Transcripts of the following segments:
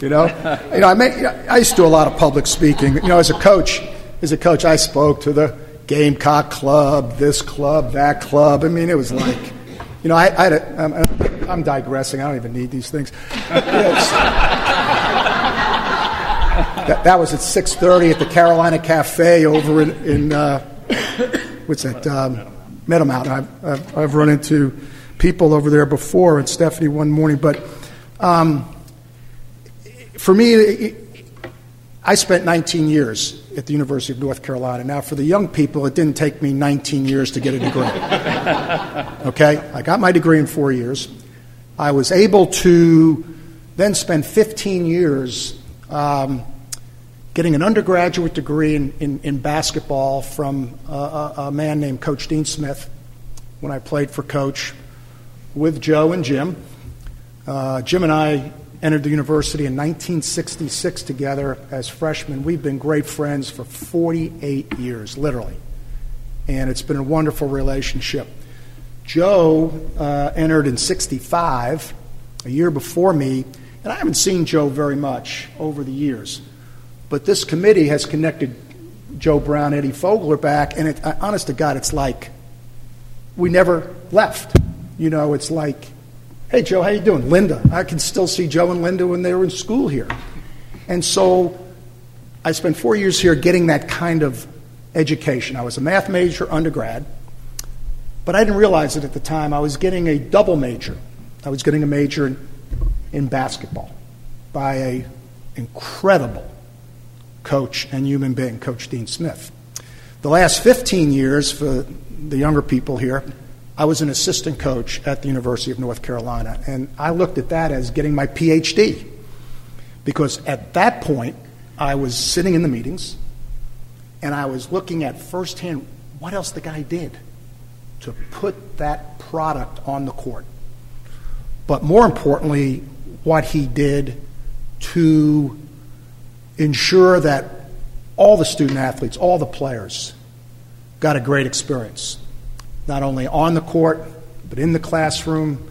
I used to do a lot of public speaking. As a coach, I spoke to the Gamecock Club, this club, that club. I mean, it was like, I'm digressing. I don't even need these things. That was at 6:30 at the Carolina Cafe over in Meadow Mountain. I've run into people over there before, and Stephanie one morning. But for me, I spent 19 years at the University of North Carolina. Now, for the young people, it didn't take me 19 years to get a degree. Okay? I got my degree in 4 years. I was able to then spend 15 years getting an undergraduate degree in basketball from a man named Coach Dean Smith when I played for Coach with Joe and Jim. Jim and I entered the university in 1966 together as freshmen. We've been great friends for 48 years, literally. And it's been a wonderful relationship. Joe entered in 65, a year before me, and I haven't seen Joe very much over the years. But this committee has connected Joe Brown, Eddie Fogler back, and honest to God, it's like we never left. It's like, hey, Joe, how you doing? Linda. I can still see Joe and Linda when they were in school here. And so I spent 4 years here getting that kind of education. I was a math major undergrad, but I didn't realize it at the time. I was getting a double major. I was getting a major in basketball by an incredible coach and human being, Coach Dean Smith. The last 15 years, for the younger people here, I was an assistant coach at the University of North Carolina, and I looked at that as getting my PhD, because at that point, I was sitting in the meetings, and I was looking at firsthand what else the guy did to put that product on the court. But more importantly, what he did to ensure that all the student athletes, all the players, got a great experience, not only on the court, but in the classroom,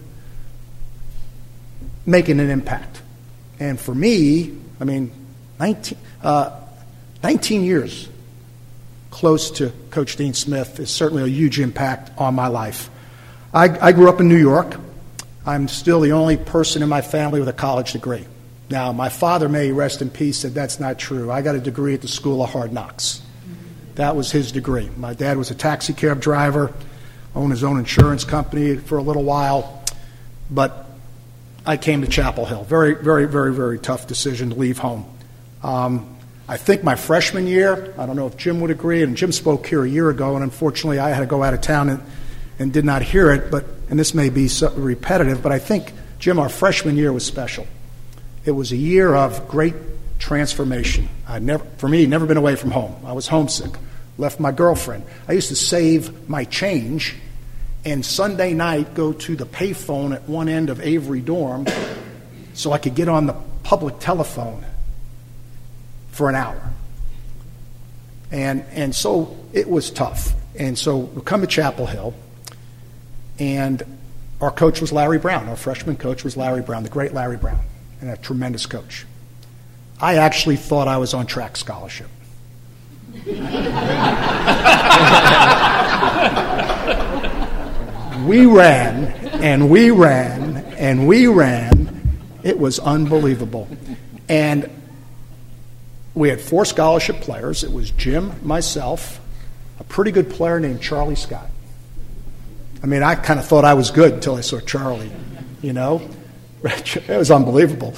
making an impact. And for me, 19 years close to Coach Dean Smith is certainly a huge impact on my life. I grew up in New York. I'm still the only person in my family with a college degree. Now, my father, may he rest in peace, said that's not true. I got a degree at the School of Hard Knocks. That was his degree. My dad was a taxi cab driver, owned his own insurance company for a little while, but I came to Chapel Hill. Very, very, very, very tough decision to leave home. I think my freshman year, I don't know if Jim would agree, and Jim spoke here a year ago, and unfortunately I had to go out of town and did not hear it, and this may be so repetitive, but I think, Jim, our freshman year was special. It was a year of great transformation. Never been away from home. I was homesick. Left my girlfriend. I used to save my change and Sunday night go to the payphone at one end of Avery Dorm so I could get on the public telephone for an hour. And so it was tough. And so we come to Chapel Hill, and our coach was Larry Brown. Our freshman coach was Larry Brown, the great Larry Brown, and a tremendous coach. I actually thought I was on track scholarship. We ran, and we ran, and we ran. It was unbelievable. And we had 4 scholarship players. It was Jim, myself, a pretty good player named Charlie Scott. I kind of thought I was good until I saw Charlie, It was unbelievable.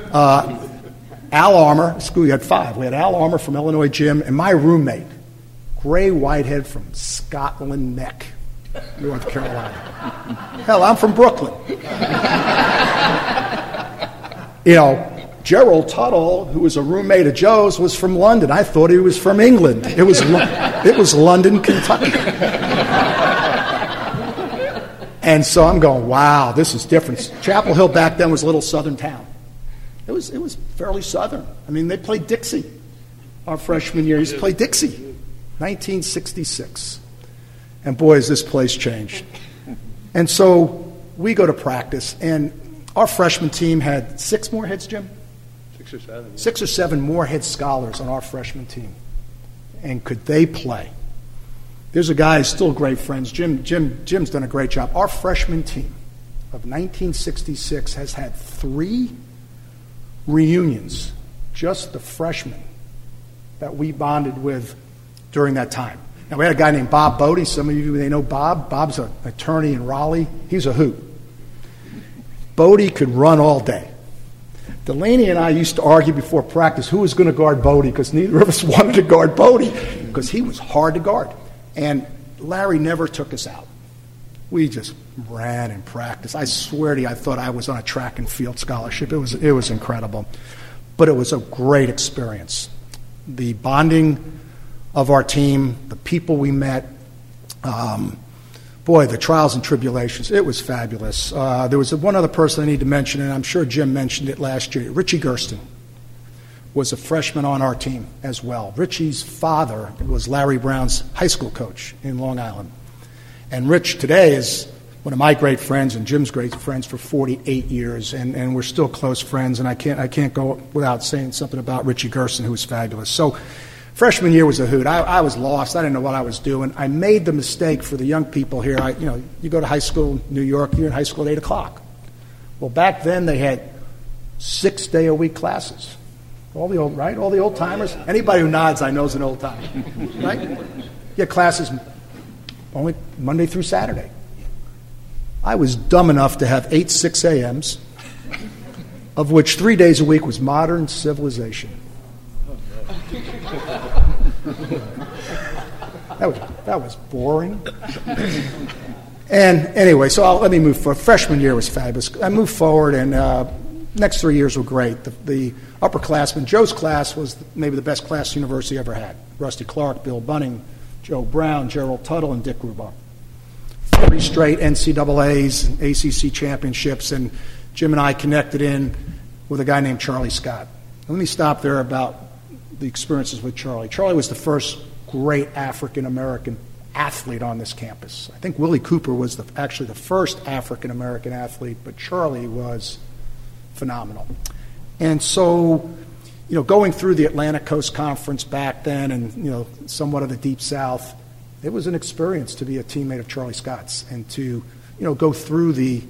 Al Armour, school, you had 5. We had Al Armour from Illinois Gym, and my roommate, Gray Whitehead from Scotland Neck, North Carolina. Hell, I'm from Brooklyn. Gerald Tuttle, who was a roommate of Joe's, was from London. I thought he was from England. It was London, Kentucky. And so I'm going, wow, this is different. Chapel Hill back then was a little southern town. It was fairly southern. They played Dixie our freshman year. He used to play Dixie, 1966. And boy, has this place changed. And so we go to practice, and our freshman team had 6 more hits, Jim? 6 or 7. Yeah. 6 or 7 Moorhead scholars on our freshman team. And could they play? There's a guy who's still great friends. Jim's done a great job. Our freshman team of 1966 has had 3 reunions, just the freshmen that we bonded with during that time. Now, we had a guy named Bob Bodie. Some of you may know Bob. Bob's an attorney in Raleigh. He's a hoot. Bodie could run all day. Delaney and I used to argue before practice who was going to guard Bodie because neither of us wanted to guard Bodie because he was hard to guard. And Larry never took us out. We just ran in practice. I swear to you, I thought I was on a track and field scholarship. It was incredible. But it was a great experience. The bonding of our team, the people we met, the trials and tribulations, it was fabulous. There was one other person I need to mention, and I'm sure Jim mentioned it last year. Richie Gersten was a freshman on our team as well. Richie's father was Larry Brown's high school coach in Long Island. And Rich today is one of my great friends and Jim's great friends for 48 years, and we're still close friends, and I can't go without saying something about Richie Gersten, who was fabulous. So freshman year was a hoot. I was lost. I didn't know what I was doing. I made the mistake for the young people here. You go to high school in New York, you're in high school at 8 o'clock. Well, back then they had 6-day-a-week classes. All the old timers. Anybody who nods, I know is an old timer, right? You had classes only Monday through Saturday. I was dumb enough to have 8 6 a.m.s, of which 3 days a week was modern civilization. That was boring. And anyway, so let me move forward. Freshman year was fabulous. I moved forward, and next 3 years were great. The upperclassmen, Joe's class was maybe the best class the university ever had. Rusty Clark, Bill Bunning, Joe Brown, Gerald Tuttle, and Dick Rubaugh. 3 straight NCAAs and ACC championships, and Jim and I connected in with a guy named Charlie Scott. Let me stop there about the experiences with Charlie. Charlie was the first great African-American athlete on this campus. I think Willie Cooper was actually the first African-American athlete, but Charlie was phenomenal. And so, going through the Atlantic Coast Conference back then and, somewhat of the Deep South, it was an experience to be a teammate of Charlie Scott's and to, go through the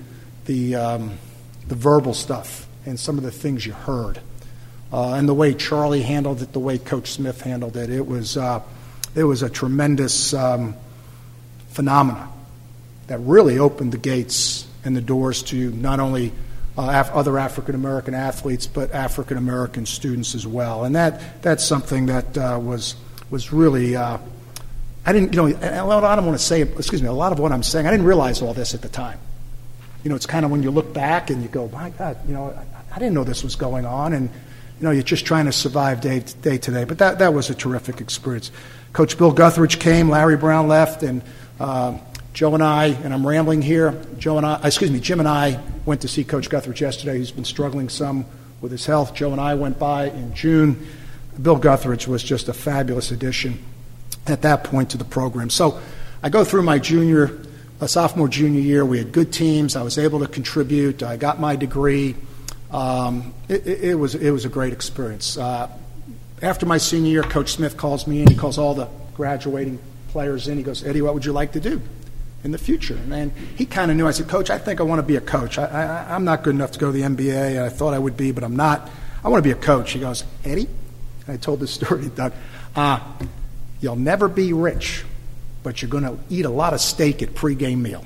verbal stuff and some of the things you heard. And the way Charlie handled it, the way Coach Smith handled it, it was a tremendous phenomena that really opened the gates and the doors to not only other African-American athletes, but African-American students as well. And that's something that was really, I didn't, a lot of what I'm saying, I didn't realize all this at the time. It's kind of when you look back and you go, my God, I didn't know this was going on, and you're just trying to survive day to day. But that was a terrific experience. Coach Bill Guthridge came, Larry Brown left, and Joe and I, and I'm rambling here, Jim and I went to see Coach Guthridge yesterday. He's been struggling some with his health. Joe and I went by in June. Bill Guthridge was just a fabulous addition at that point to the program. So I go through my sophomore, junior year. We had good teams. I was able to contribute. I got my degree. It was a great experience. After my senior year, Coach Smith calls me in. He calls all the graduating players in. He goes, Eddie, what would you like to do in the future? And he kind of knew. I said, Coach, I think I want to be a coach. I'm not good enough to go to the NBA. I thought I would be, but I'm not. I want to be a coach. He goes, Eddie, and I told this story to Doug, you'll never be rich, but you're going to eat a lot of steak at pregame meal.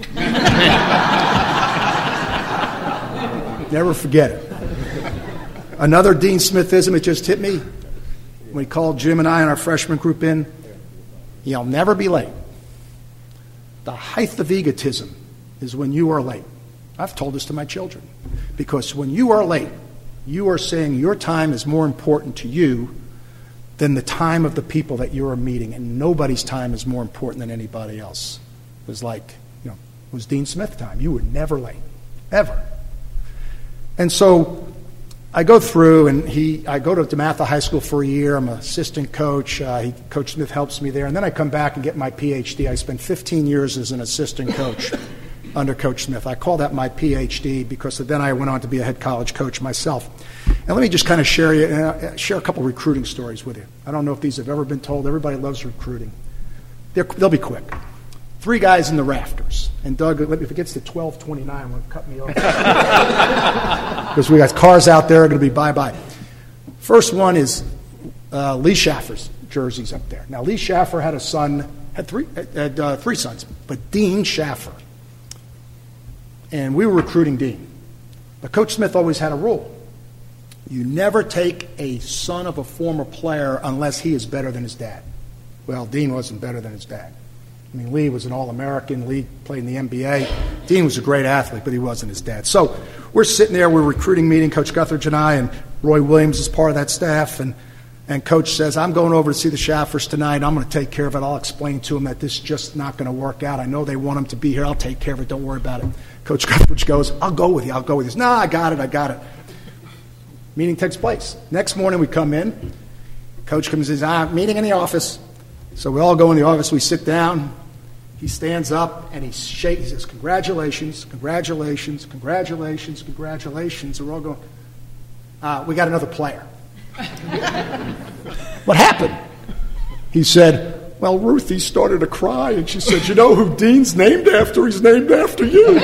Never forget it. Another Dean Smithism, it just hit me when he called Jim and I and our freshman group in. You'll never be late. The height of egotism is when you are late. I've told this to my children. Because when you are late, you are saying your time is more important to you than the time of the people that you are meeting. And nobody's time is more important than anybody else. It was like, it was Dean Smith time. You were never late. Ever. And so I go through, and I go to DeMatha High School for a year. I'm an assistant coach. Coach Smith helps me there. And then I come back and get my PhD. I spent 15 years as an assistant coach. under Coach Smith. I call that my PhD because then I went on to be a head college coach myself. And let me just kind of share a couple recruiting stories with you. I don't know if these have ever been told. Everybody loves recruiting. They'll be quick. 3 guys in the rafters. And Doug, if it gets to 12:29, will cut me off. Because we got cars out there are going to be bye-bye. First one is Lee Schaffer's jerseys up there. Now, Lee Schaffer had three sons, but Dean Schaffer. And we were recruiting Dean. But Coach Smith always had a rule. You never take a son of a former player unless he is better than his dad. Well, Dean wasn't better than his dad. I mean, Lee was an All-American. Lee played in the NBA. Dean was a great athlete, but he wasn't his dad. So we're sitting there, we're recruiting meeting, Coach Guthridge and I, and Roy Williams is part of that staff, and Coach says, I'm going over to see the Shaffers tonight. I'm going to take care of it. I'll explain to them that this is just not going to work out. I know they want him to be here. I'll take care of it. Don't worry about it. Coach Guthridge goes, I'll go with you. He says, no, I got it. Meeting takes place. Next morning we come in. Coach comes in and says, meeting in the office. So we all go in the office. We sit down. He stands up and he says, congratulations, congratulations, congratulations, congratulations. And we're all going, we got another player. What happened? He said, well, Ruthie started to cry, and she said, you know who Dean's named after? He's named after you.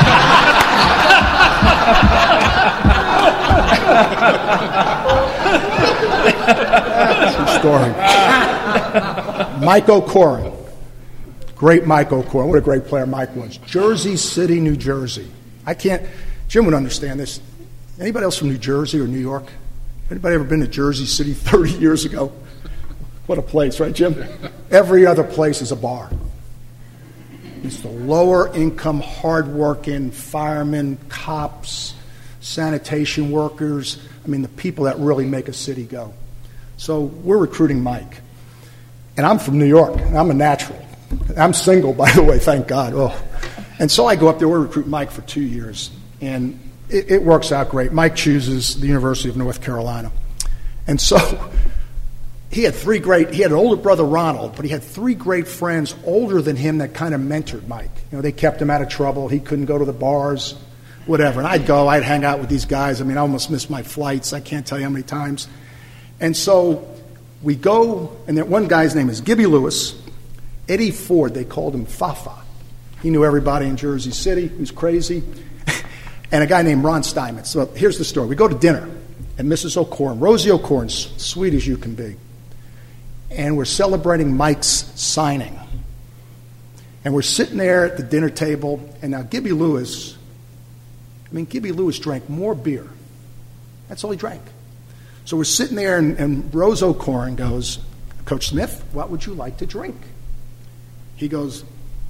That's a story. Mike O'Corin. Great Mike O'Corin. What a great player Mike was. Jersey City, New Jersey. Jim would understand this. Anybody else from New Jersey or New York? Anybody ever been to Jersey City 30 years ago? What a place, right, Jim? Every other place is a bar. It's the lower income, hard-working firemen, cops, sanitation workers. I mean, the people that really make a city go. So we're recruiting Mike. And I'm from New York. And I'm a natural. I'm single, by the way, thank God. Oh. And so I go up there. We're recruiting Mike for 2 years. And it works out great. Mike chooses the University of North Carolina. And so he had an older brother, Ronald, but he had 3 great friends older than him that kind of mentored Mike. You know, they kept him out of trouble. He couldn't go to the bars, whatever. And I'd hang out with these guys. I mean, I almost missed my flights. I can't tell you how many times. And so we go, and that one guy's name is Gibby Lewis. Eddie Ford, they called him Fafa. He knew everybody in Jersey City. He was crazy. And a guy named Ron Steinmetz. So here's the story. We go to dinner at Mrs. O'Corin, Rosie O'Corin, sweet as you can be. And we're celebrating Mike's signing. And we're sitting there at the dinner table, and now Gibby Lewis drank more beer. That's all he drank. So we're sitting there, and Rose O'Corin goes, Coach Smith, what would you like to drink? He goes,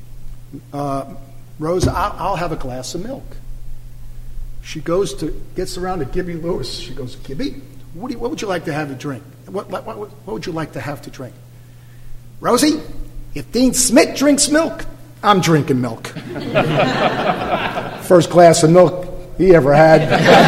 Rose, I'll have a glass of milk. She gets around to Gibby Lewis. She goes, Gibby, what would you like to have to drink? What would you like to have to drink? Rosie, if Dean Smith drinks milk, I'm drinking milk. First glass of milk he ever had.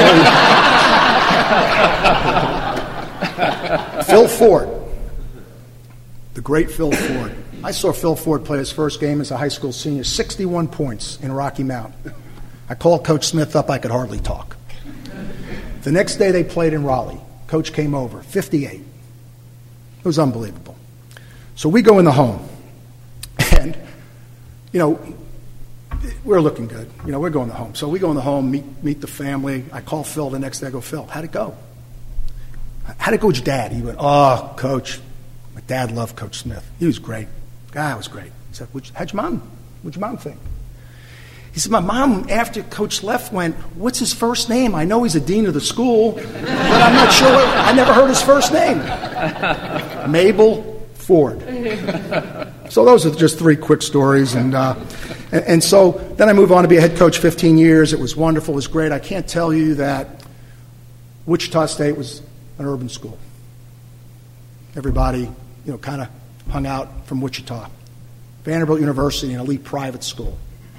Phil Ford, the great Phil Ford. I saw Phil Ford play his first game as a high school senior, 61 points in Rocky Mount. I called Coach Smith up. I could hardly talk. The next day they played in Raleigh. Coach came over, 58. It was unbelievable. So we go in the home. And, we're looking good. We're going to home. So we go in the home, meet the family. I call Phil the next day. I go, Phil, how'd it go? How'd it go with your dad? He went, oh, Coach, my dad loved Coach Smith. He was great. God was great. I said, what'd your mom think? He said, my mom, after Coach left, went, what's his first name? I know he's a dean of the school, but I'm not sure. I never heard his first name. Mabel Ford. So those are just 3 quick stories. And so then I move on to be a head coach 15 years. It was wonderful. It was great. I can't tell you that Wichita State was an urban school. Everybody, kind of hung out from Wichita. Vanderbilt University, an elite private school.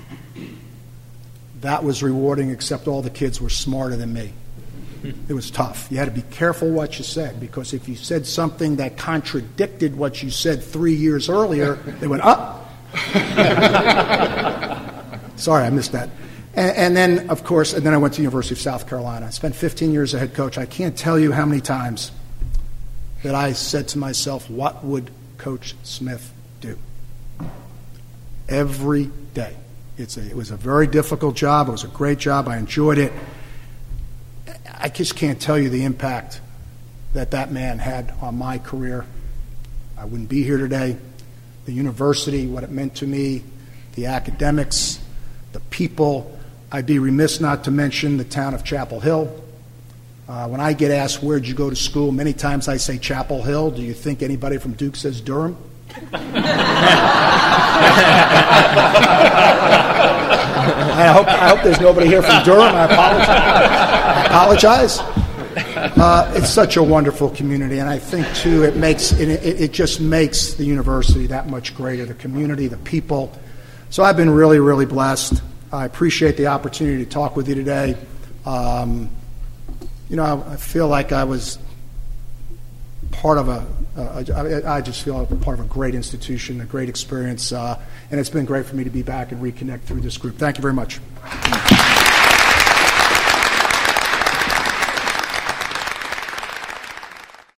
That was rewarding, except all the kids were smarter than me. It was tough. You had to be careful what you said, because if you said something that contradicted what you said 3 years earlier, they went, up. Sorry, I missed that. And then, of course, I went to the University of South Carolina. I spent 15 years as head coach. I can't tell you how many times that I said to myself, what would Coach Smith do? Every day. It was a very difficult job. It was a great job. I enjoyed it. I just can't tell you the impact that man had on my career. I wouldn't be here today. The university, what it meant to me, the academics, the people. I'd be remiss not to mention the town of Chapel Hill. When I get asked, where'd you go to school, many times I say Chapel Hill. Do you think anybody from Duke says Durham? I hope there's nobody here from Durham. I apologize. It's such a wonderful community, and I think too it just makes the university that much greater. The community, the people. So I've been really, really blessed. I appreciate the opportunity to talk with you today. I feel like I was part of I just feel like part of a great institution, a great experience, and it's been great for me to be back and reconnect through this group. Thank you very much.